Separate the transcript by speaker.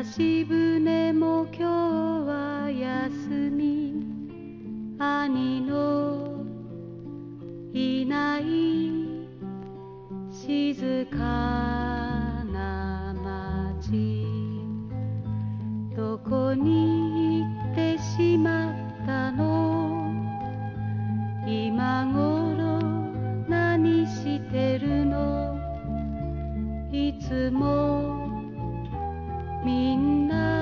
Speaker 1: し船も今日は休み、兄のいない静かな街、どこに行ってしまったの、今頃何してるの、いつもみんな